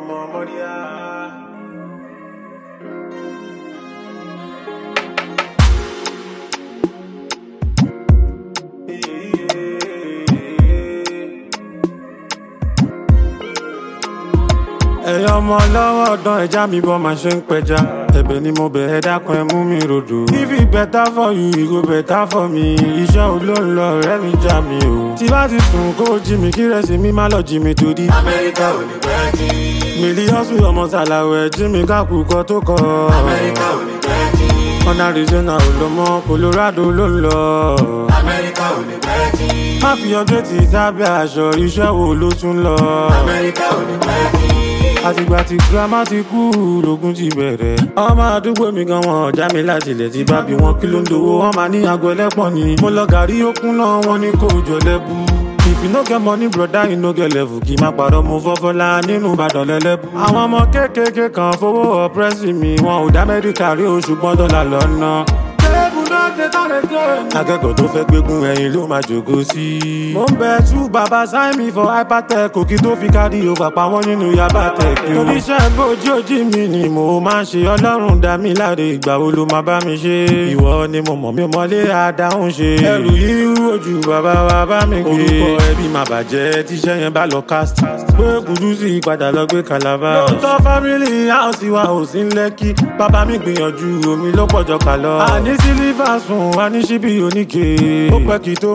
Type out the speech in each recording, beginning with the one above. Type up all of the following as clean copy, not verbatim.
Ẹ̀yin ọmọ lọ́wọ́ ọ̀dán ẹja mi bọ́ máa ṣe ń pẹja. Ẹ̀bẹ̀ ni mo bẹ̀ ẹ́ dákun ẹ mú mi rodò. If it better for you, it go better for me. Iṣẹ́ wo ló ń lọ ọ̀rẹ́ mi já mi o. Tí bá ti sùn kó jí mi kí rẹ̀ sí mi má lọ jí mi torí. Amẹ́ríkà ò ní pẹ́ jí. Mílíọ̀sù ọmọ sàlàwẹ̀ jí mi kákùkọ tó kọ. Amẹ́ríkà ò ní pẹ́ jí. Ọ̀nà Arizona ò lọ mọ́ Colorado ló ń lọ. Amẹ́ríkà ò ní pẹ́ jí. Má fi ọjọ́ ti sábẹ́ aṣọ iṣẹ́ wo ló tún lọ. Amẹ́ríkà ò ní pẹ́ jí. Àtìgbà tí girama ti kú lógún ti bẹ̀rẹ̀. Ọmọ àdúgbò mi gan wọn ọ̀já mi láti ilẹ̀ ti bá bí wọn kí ló ń dowó wọn máa ní aago ẹlẹ́pọ̀n ni. Mo lọ gàrí okun náà wọn ní kò jọ lẹ́bù. If you no get money brother you no get level. Kì í má parọ́ mo fọ́fọ́lá nínú Ìbàdàn lẹ́lẹ́bù. Àwọn ọmọ kéékèèké kan fowó ọ̀pẹ́sì mi wọn ò dá Amẹ́ríkà rí o ṣùgbọ́n dọ́là lọ́nà. Akẹ́kọ̀ọ́ tó fẹ́ gbégún ẹ̀yìn ló máa jòkó sí. Mo ń bẹ tú bàbá sign me for hypertech òkì tó fi kárí o pàpà wọn nínú yaba tech. Oníṣẹ́ bójú ojí mi ni mo máa ń ṣe Ọlọ́run dá mi láre ìgbà wo ló máa bá mi ṣe. Ìwọ ni mo mọ̀ mi mọ́lé àdáhùn ṣe. Ẹrù yìí ojú bàbá wa bá mi gbé. Orúkọ ẹbí máa bàjẹ́ tíṣẹ́ yẹn bá lọ cast. Pé Kúdúsì padà lọ gbé Calabar. Lóòótọ́ family house wa ò sí Lẹ́kì. Bàbá mi gbìyànjú omi ló pọ̀jọ kà lọ. Àní sílífà sùn wá ní ṣíbí oníke. Ó pẹ́ kí tó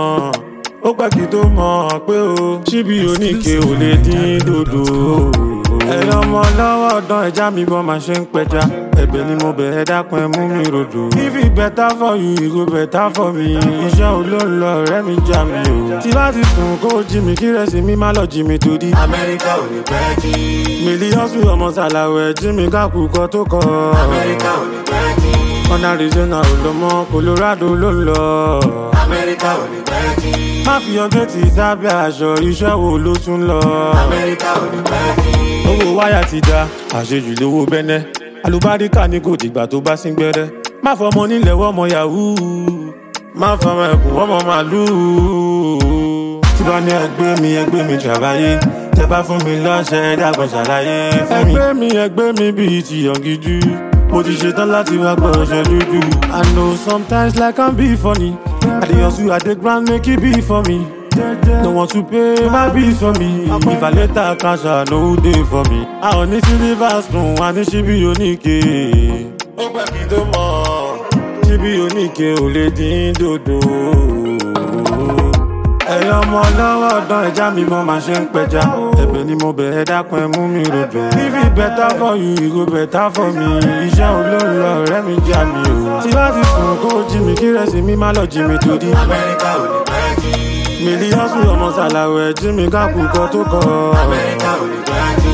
mọ̀ pé o ṣíbí oníke ò lè dín dòdò. Ẹ̀yin ọmọ lọ́wọ́ ọ̀dán ẹja mi bọ́ máa ṣe ń pẹja. Ẹ̀bẹ̀ ni mo bẹ̀ ẹ́ dákun ẹ mú mi rodò. If it better for you, it go better for me. Iṣẹ́ wo ló ń lọ ọ̀rẹ́ mi já mi o. Tí bá ti sùn kó jí mi kí rẹ̀ sí mi má lọ jí mi torí. Amẹ́ríkà ò ní pẹ́ jí. Mílíọ̀sù ọmọ sàlàwẹ̀ jí mi kákùkọ tó kọ. Amẹ́ríkà ò ní pẹ́ jí. Ọ̀nà Arizona ò lọ mọ́ Colorado ló ń lọ. Amẹ́ríkà ò ní pẹ́ jí. Má fi ọjọ́ ti sábẹ́ aṣọ iṣẹ́ wo ló tún lọ. Amẹ́ríkà ò ní pẹ́ jí. Owó wáyà ti da àṣejù lówó bẹ́nẹ́. Àlùbáríkà ni kò dìgbà tó bá sín gbẹ́rẹ́. Má fọmọ nílẹ̀ wọ́mọ yahoo. Má fọmọ ẹkùn wọ́mọ màlúù. Tí bá ní ẹgbẹ́ mi ṣàlàyé. Tẹ bá fún mi lọ́ṣẹ́ dàgbọ́n ṣàlàyé. Ẹgbẹ́ mi bíi ti Yọ̀ngídú. Mo ti ṣetán láti wá gbọ́ ọṣẹ dúdú. I know sometimes life can be funny. I dey hustle, I dey grind, make it be for me. No want to pay my bills for me. If I later cash out, no day for me. I ò ní silver spoon, I ní ṣíbí oníke. Ó pẹ́ kí tó mọ̀, ṣíbí oníke ò lè dín dòdò. Ẹ̀yin ọmọ lọ́wọ́ ọ̀dán ẹja mi bọ́ máa ṣe ń pẹja. Ẹ̀bẹ̀ ni mo bẹ̀ ẹ́ dákun ẹ mú mi rodò. If it better for you, it go better for me. Iṣẹ́ wo ló ń lọ ọ̀rẹ́ mi já mi o. Tí bá ti sùn kó jí mi kí rẹ̀ sí mi má lọ jí mi torí. Amẹ́ríkà ò ní pẹ́ jí. Mílíọ̀sù ọmọ sàlàwẹ̀ jí mi kákùkọ tó kọ. Amẹ́ríkà ò ní pẹ́ jí.